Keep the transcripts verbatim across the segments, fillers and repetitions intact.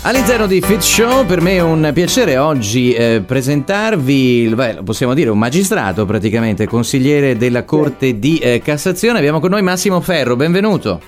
All'interno di Fit Show, per me è un piacere oggi eh, presentarvi, beh, possiamo dire un magistrato praticamente, consigliere della Corte di eh, Cassazione. Abbiamo con noi Massimo Ferro, benvenuto.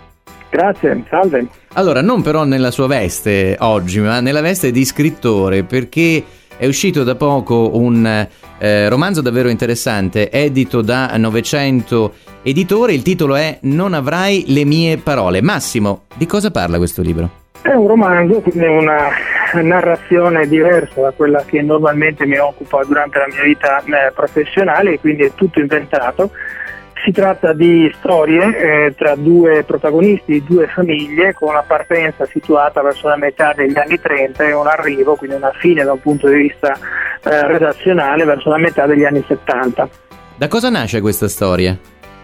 Grazie, salve. Allora, non però nella sua veste oggi, ma nella veste di scrittore, perché è uscito da poco un eh, romanzo davvero interessante, edito da Novecento Editore. Il titolo è Non avrai le mie parole. Massimo, di cosa parla questo libro? È un romanzo, quindi una narrazione diversa da quella che normalmente mi occupa durante la mia vita eh, professionale, quindi è tutto inventato. Si tratta di storie eh, tra due protagonisti, due famiglie, con una partenza situata verso la metà degli anni trenta e un arrivo, quindi una fine da un punto di vista eh, redazionale, verso la metà degli anni settanta. Da cosa nasce questa storia?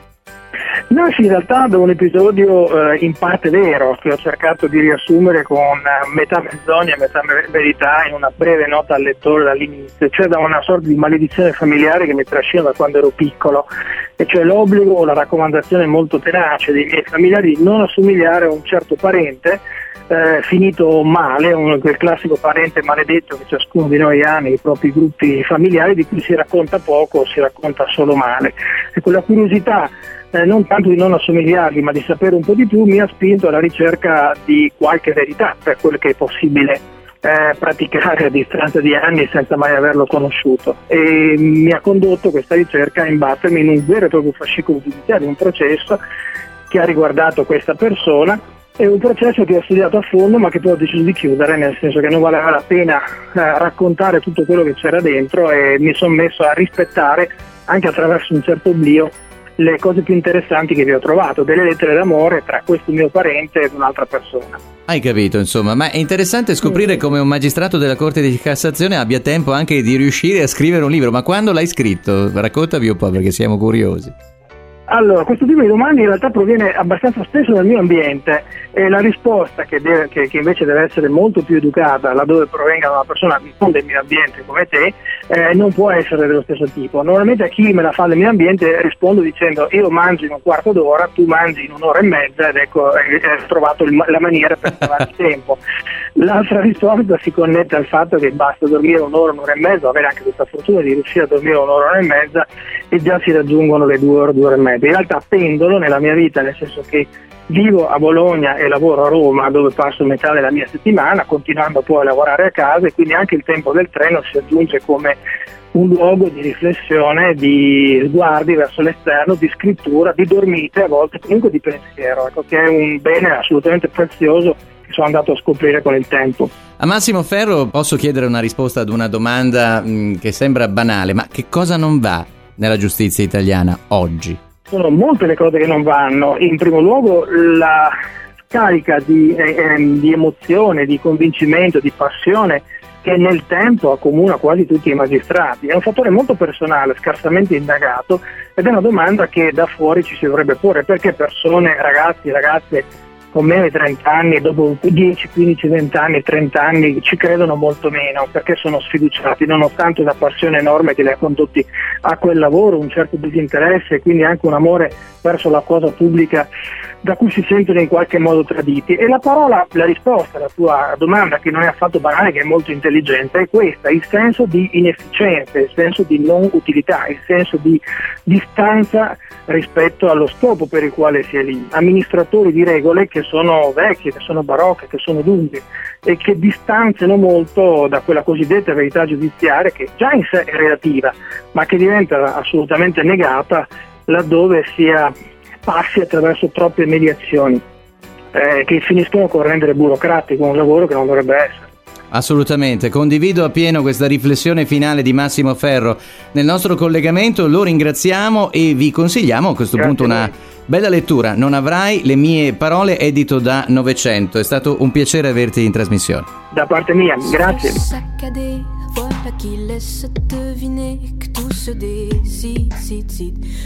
Nasce in realtà da un episodio eh, in parte vero, che ho cercato di riassumere con eh, metà menzogna e metà verità in una breve nota al lettore dall'inizio, cioè da una sorta di maledizione familiare che mi trascina da quando ero piccolo, e cioè l'obbligo o la raccomandazione molto tenace dei miei familiari di non assomigliare a un certo parente eh, finito male, un, quel classico parente maledetto che ciascuno di noi ha nei propri gruppi familiari, di cui si racconta poco o si racconta solo male. E quella curiosità Eh, non tanto di non assomigliargli, ma di sapere un po' di più, mi ha spinto alla ricerca di qualche verità, per quello che è possibile eh, praticare a distanza di anni senza mai averlo conosciuto, e mi ha condotto questa ricerca a imbattermi in un vero e proprio fascicolo giudiziario, un processo che ha riguardato questa persona. È un processo che ho studiato a fondo, ma che poi ho deciso di chiudere, nel senso che non valeva la pena eh, raccontare tutto quello che c'era dentro, e mi sono messo a rispettare, anche attraverso un certo oblio, le cose più interessanti che vi ho trovato, delle lettere d'amore tra questo mio parente ed un'altra persona. Hai capito, insomma, ma è interessante scoprire come un magistrato della Corte di Cassazione abbia tempo anche di riuscire a scrivere un libro. Ma quando l'hai scritto? Raccontami un po', perché siamo curiosi. Allora, questo tipo di domande in realtà proviene abbastanza spesso dal mio ambiente, e la risposta che, deve, che, che invece deve essere molto più educata, laddove provenga da una persona non del mio ambiente come te, eh, non può essere dello stesso tipo. Normalmente a chi me la fa del mio ambiente rispondo dicendo: io mangio in un quarto d'ora, tu mangi in un'ora e mezza, ed ecco, hai trovato il, la maniera per trovare il tempo. L'altra risposta si connette al fatto che basta dormire un'ora, un'ora e mezza, avere anche questa fortuna di riuscire a dormire un'ora, un'ora e mezza, e già si raggiungono le due ore, due ore e mezza. In realtà pendolo nella mia vita, nel senso che vivo a Bologna e lavoro a Roma, dove passo metà della mia settimana, continuando poi a lavorare a casa, e quindi anche il tempo del treno si aggiunge come un luogo di riflessione, di sguardi verso l'esterno, di scrittura, di dormite, a volte comunque di pensiero, ecco, che è un bene assolutamente prezioso che sono andato a scoprire con il tempo. A Massimo Ferro posso chiedere una risposta ad una domanda mh, che sembra banale, ma che cosa non va nella giustizia italiana oggi? Sono molte le cose che non vanno. In primo luogo la scarica di, eh, di emozione, di convincimento, di passione che nel tempo accomuna quasi tutti i magistrati. È un fattore molto personale, scarsamente indagato, ed è una domanda che da fuori ci si dovrebbe porre: perché persone, ragazzi, ragazze con meno di trenta anni, dopo dieci, quindici, venti anni, trenta anni, ci credono molto meno, perché sono sfiduciati, nonostante la passione enorme che li ha condotti a quel lavoro, un certo disinteresse e quindi anche un amore verso la cosa pubblica da cui si sentono in qualche modo traditi. E la parola, la risposta alla tua domanda, che non è affatto banale, che è molto intelligente, è questa: il senso di inefficienza, il senso di non utilità, il senso di distanza rispetto allo scopo per il quale si è lì. Amministratori di regole che sono vecchie, che sono barocche, che sono lunghe e che distanziano molto da quella cosiddetta verità giudiziaria, che già in sé è relativa, ma che diventa assolutamente negata laddove sia passi attraverso troppe mediazioni eh, che finiscono con rendere burocratico un lavoro che non dovrebbe essere. Assolutamente, condivido appieno questa riflessione finale di Massimo Ferro. Nel nostro collegamento lo ringraziamo e vi consigliamo a questo Grazie punto una bella lettura. Non avrai le mie parole, edito da Novecento. È stato un piacere averti in trasmissione. Da parte mia, grazie. Voilà qui laisse deviner que tout se décide.